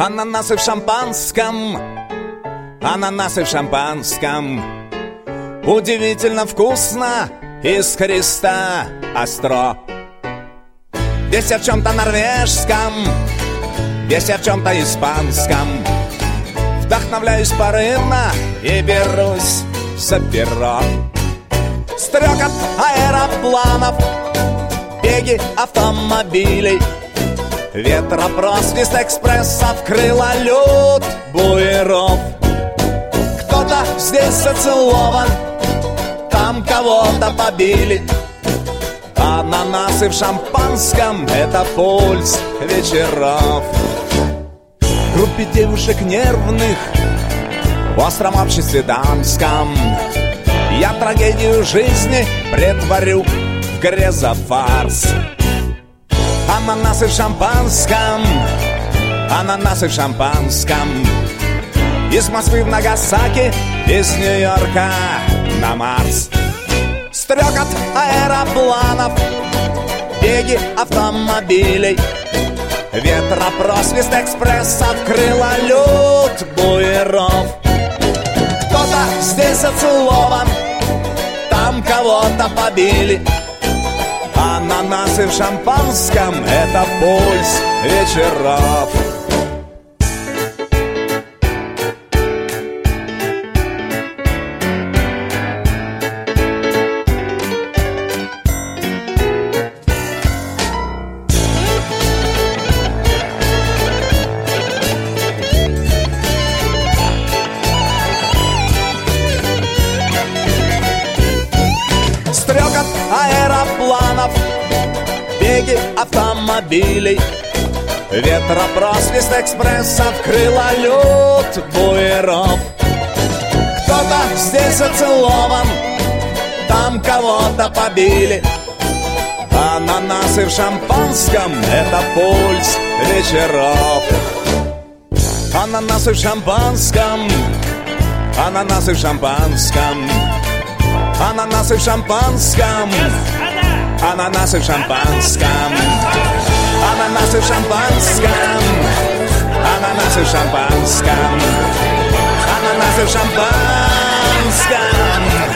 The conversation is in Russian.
Ананасы в шампанском, ананасы в шампанском. Удивительно вкусно, искристо, остро. Если в чем-то норвежском, если в чем-то испанском, вдохновляюсь порывно и берусь за перо. Стрекот аэропланов, беги автомобилей, ветропросвист экспрессов, крыло лед буеров. Кто-то здесь зацелован, там кого-то побили. Ананасы в шампанском — это пульс вечеров. В группе девушек нервных в остром обществе дамском я трагедию жизни претворю в грезофарс. Ананасы в шампанском, ананасы в шампанском. Из Москвы в Нагасаки, из Нью-Йорка на Марс. Стрекот аэропланов, беги автомобилей, ветропросвист экспрессов, крыло лед буеров. Кто-то здесь зацелован, там кого-то побили. Ананасы в шампанском — это пульс вечеров. Стрекот аэропланов, беги автомобилей, ветропросвист экспрессов, крыло лед буеров. Кто-то здесь зацелован, там кого-то побили. Ананасы в шампанском — это пульс вечеров. Ананасы в шампанском, ананасы в шампанском. Ананасы в шампанском, ананасы в шампанском. Ананасы в шампанском, ананасы в шампанском. Ананасы в шампанском.